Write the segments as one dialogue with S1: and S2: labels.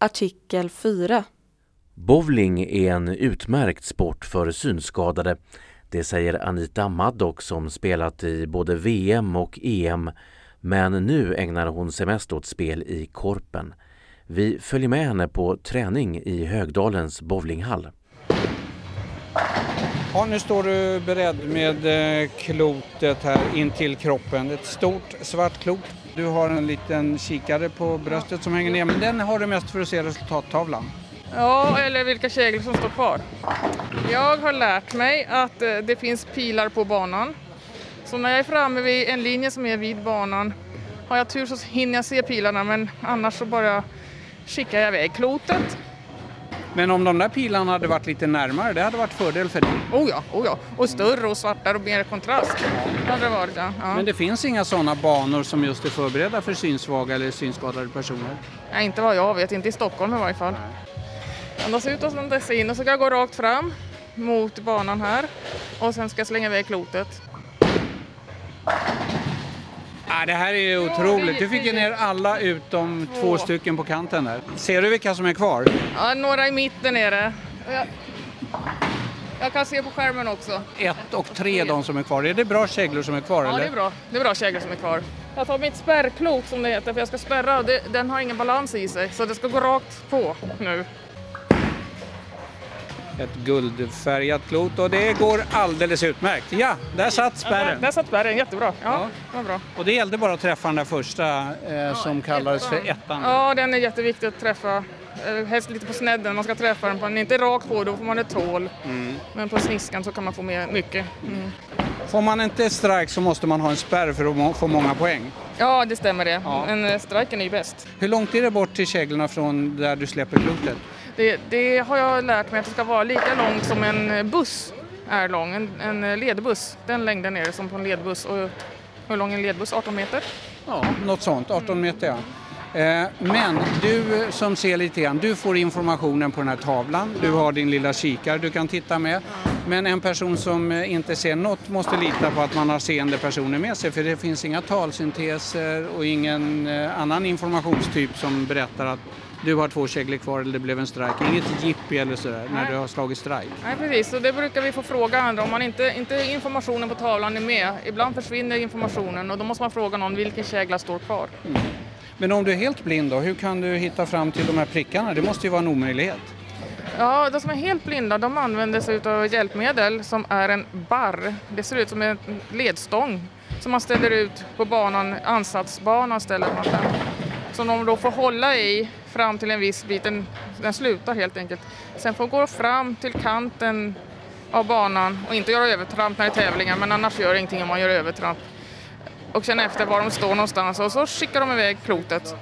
S1: Artikel 4.
S2: Bowling är en utmärkt sport för synskadade. Det säger Anita Maddock som spelat i både VM och EM. Men nu ägnar hon sig mest åt spel i Korpen. Vi följer med henne på träning i Högdalens bowlinghall.
S3: Ja, nu står du beredd med klotet här in till kroppen. Ett stort svart klot. Du har en liten kikare på bröstet som hänger ner, men den har du mest för att se resultattavlan.
S4: Ja, eller vilka käglor som står kvar. Jag har lärt mig att det finns pilar på banan. Så när jag är framme vid en linje som är vid banan, har jag tur så hinner jag se pilarna, men annars så bara skickar jag iväg klotet.
S3: Men om de där pilarna hade varit lite närmare, det hade varit fördel för dig.
S4: Oh ja. Och större och svartare och mer kontrast. Hade det varit, ja.
S3: Men det finns inga sådana banor som just är förberedda för synsvaga eller synskadade personer?
S4: Ja, inte vad jag vet, inte i Stockholm i varje fall. De ser ut som dessa in och så ska jag gå rakt fram mot banan här. Och sen ska jag slänga iväg klotet.
S3: Det här är ju otroligt. Du fick ner alla utom två stycken på kanten där. Ser du vilka som är kvar?
S4: Ja, några i mitten är det. Jag kan se på skärmen också.
S3: 1 och 3 de som är kvar. Är det bra käglor som är kvar?
S4: Ja,
S3: eller?
S4: det är bra. Det är bra käglor som är kvar. Jag tar mitt spärrklot som det heter, för jag ska spärra och den har ingen balans i sig. Så det ska gå rakt på nu.
S3: Ett guldfärgat klot och det går alldeles utmärkt. Ja, där satt spärren.
S4: Ja, där satt spärren, jättebra. Ja. Det var bra.
S3: Och det gällde bara att träffa den där första som kallades för ettan.
S4: Ja, den är jätteviktig att träffa. Helst lite på snedden, man ska träffa den på den. Inte rakt på, då får man ett tål. Men på sniskan så kan man få med mycket.
S3: Får man inte strike så måste man ha en spärr för att få många poäng.
S4: Ja, det stämmer det.
S3: Ja.
S4: Men striken är ju bäst.
S3: Hur långt är det bort till käglorna från där du släpper klotet?
S4: Det har jag lärt mig att det ska vara lika långt som en buss är lång. En ledbuss. Den längden är det som på en ledbuss. Och hur lång är en ledbuss? 18 meter?
S3: Ja, något sånt. 18 meter, ja. Men du som ser lite grann, du får informationen på den här tavlan. Du har din lilla kikare du kan titta med. Men en person som inte ser något måste lita på att man har seende personer med sig. För det finns inga talsynteser och ingen annan informationstyp som berättar att du har 2 käglor kvar eller det blev en strike. Inget jippi eller sådär när du har slagit strike.
S4: Nej, precis. Så det brukar vi få fråga andra om man inte informationen på tavlan är med. Ibland försvinner informationen och då måste man fråga någon vilken kägla står kvar.
S3: Men om du är helt blind då, hur kan du hitta fram till de här prickarna? Det måste ju vara en omöjlighet.
S4: Ja, de som är helt blinda, de använder sig av hjälpmedel som är en barr. Det ser ut som en ledstång som man ställer ut på banan, ansatsbanan ställer man den. Som de då får hålla i fram till en viss bit, den slutar helt enkelt. Sen får gå fram till kanten av banan och inte göra övertramp när det är tävlingar, men annars gör det ingenting om man gör övertramp. Och sen efter var de står någonstans och så skickar de iväg klotet.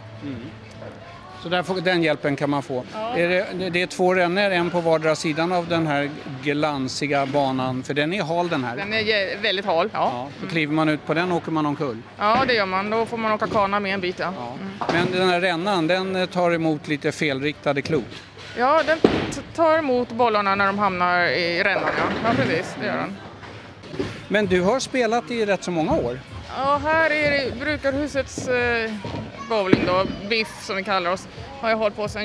S3: Så den hjälpen kan man få. Ja. Det är 2 rännor, en på vardera sidan av den här glansiga banan, för den är hal den här.
S4: Den är väldigt hal, ja.
S3: Då kliver man ut på den åker man omkull.
S4: Ja, det gör man. Då får man åka kana med en bit, ja.
S3: Men den här rännan, den tar emot lite felriktade klot.
S4: Ja, den tar emot bollarna när de hamnar i rännan, ja. Ja, precis, det gör den.
S3: Men du har spelat i rätt så många år.
S4: Ja, här är Brukarhusets bowling då, BIF som vi kallar oss, har jag hållit på sedan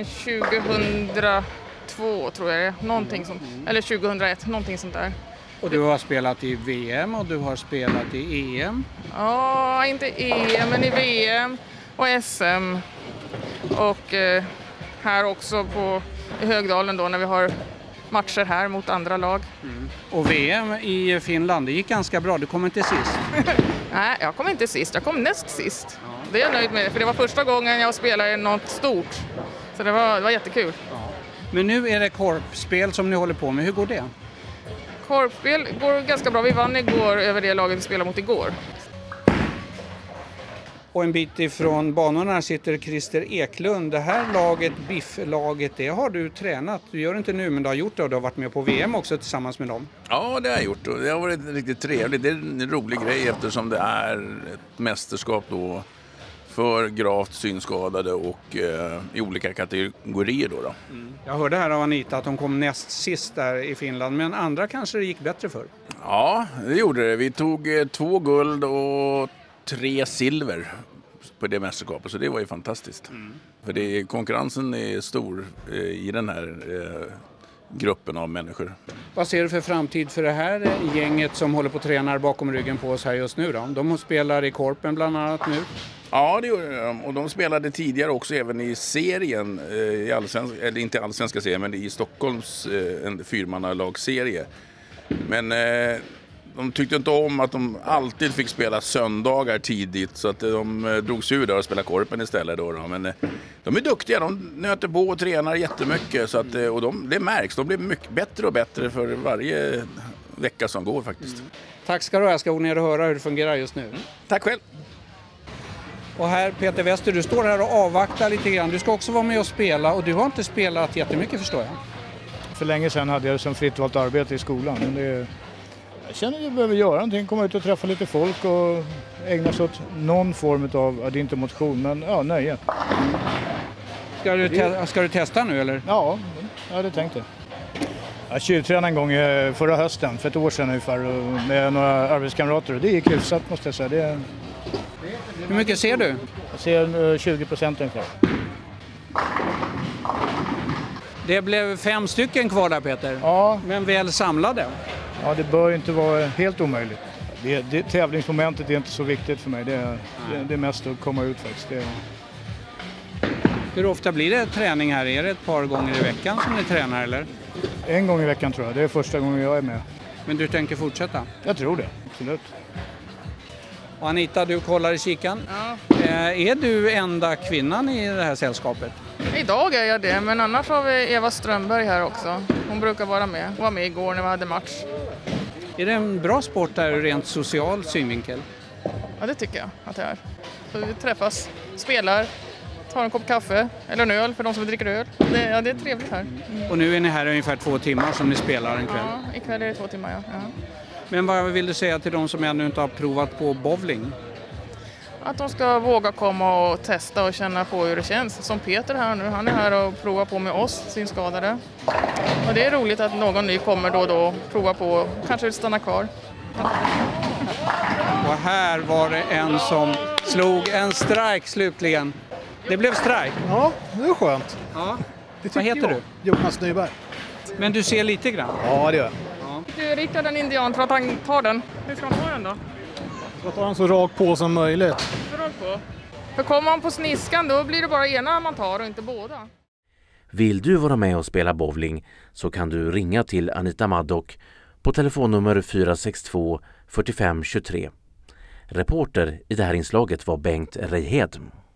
S4: 2002 tror jag det är, någonting sånt, eller 2001, någonting sånt där.
S3: Och du har spelat i VM och du har spelat i EM?
S4: Ja, inte EM men i VM och SM och här också i Högdalen då när vi har matcher här mot andra lag.
S3: Och VM i Finland, det gick ganska bra, du kom inte sist.
S4: Nej, jag kom inte sist, jag kom näst sist. Ja. Det är jag nöjd med, för det var första gången jag spelade i något stort. Så det var jättekul. Ja.
S3: Men nu är det korpspel som ni håller på med, hur går det?
S4: Korpspel går ganska bra, vi vann igår över det laget vi spelade mot igår.
S3: Och en bit ifrån banorna sitter Christer Eklund. Det här laget, BIF-laget, det har du tränat. Du gör det inte nu, men du har gjort det och du har varit med på VM också tillsammans med dem.
S5: Ja, det har jag gjort och det har varit riktigt trevligt. Det är en rolig grej eftersom det är ett mästerskap då för gravt synskadade och i olika kategorier då.
S3: Jag hörde här av Anita att de kom näst sist där i Finland, men andra kanske det gick bättre för.
S5: Ja, det gjorde det. Vi tog 2 guld och 3 silver på det mästerskapet, så det var ju fantastiskt. För konkurrensen är stor i den här gruppen av människor.
S3: Vad ser du för framtid för det här gänget som håller på och tränar bakom ryggen på oss här just nu då? De spelar i Korpen bland annat nu.
S5: Ja, det gör de. Och de spelade tidigare också även i serien, eller inte allsvenska serien, men i Stockholms en fyrmannalagsserie. Men de tyckte inte om att de alltid fick spela söndagar tidigt, så att de drog sig ur där och spelade Korpen istället då. Men de är duktiga, de nöter på och tränar jättemycket, så att, och det märks, de blir mycket bättre och bättre för varje vecka som går faktiskt.
S3: Tack ska du ha, jag ska gå ner och höra hur det fungerar just nu.
S5: Tack själv!
S3: Och här Peter Wester, du står här och avvaktar lite grann. Du ska också vara med och spela och du har inte spelat jättemycket förstår jag.
S1: För länge sedan hade jag det som fritt valt arbete i skolan. Men jag känner att jag behöver göra någonting, komma ut och träffa lite folk och ägna sig åt någon form av, det är inte motion, men nöje.
S3: Ska du testa nu eller?
S1: Ja, det tänkte jag. Jag kyltränade en gång förra hösten, för ett år sedan ungefär, med några arbetskamrater. Och det gick hyfsat måste jag säga.
S3: Hur mycket ser du?
S1: Jag ser 20% ungefär.
S3: Det blev 5 stycken kvar där Peter.
S1: Ja.
S3: Men väl samlade.
S1: Ja, det bör inte vara helt omöjligt. Tävlingsmomentet är inte så viktigt för mig. Det är mest att komma ut faktiskt.
S3: Hur ofta blir det träning här? Är det ett par gånger i veckan som ni tränar eller?
S1: En gång i veckan tror jag. Det är första gången jag är med.
S3: Men du tänker fortsätta?
S1: Jag tror det, absolut.
S3: Och Anita, du kollar i kikan.
S4: Ja.
S3: Är du enda kvinnan i det här sällskapet?
S4: Idag är jag det, men annars har vi Eva Strömberg här också. Hon brukar vara med. Hon var med igår när vi hade match.
S3: Är det en bra sport där ur rent social synvinkel?
S4: Ja, det tycker jag att det är. Så vi träffas, spelar, tar en kopp kaffe eller en öl för de som dricker öl. Det är trevligt här.
S3: Och nu är ni här ungefär 2 timmar som ni spelar en kväll.
S4: Ja, ikväll är det 2 timmar, ja.
S3: Men vad vill du säga till de som ännu inte har provat på bowling?
S4: Att de ska våga komma och testa och känna på hur det känns. Som Peter här nu, han är här och provar på med oss, synskadade. Och det är roligt att någon ny kommer då och då och provar på och kanske vill stanna kvar.
S3: Och här var det en som slog en strike slutligen. Det blev strike.
S6: Ja, det är skönt.
S3: Ja. Vad heter du?
S6: Jonas Nyberg.
S3: Men du ser lite grann.
S6: Ja, det gör jag.
S4: Du riktar den indian för att han tar den. Hur ska han ta den då?
S6: Jag tar den så rakt på som möjligt.
S4: Så rakt på. För kommer man på sniskan då blir det bara ena man tar och inte båda.
S2: Vill du vara med och spela bowling så kan du ringa till Anita Maddock på telefonnummer 462 45 23. Reporter i det här inslaget var Bengt Reihed.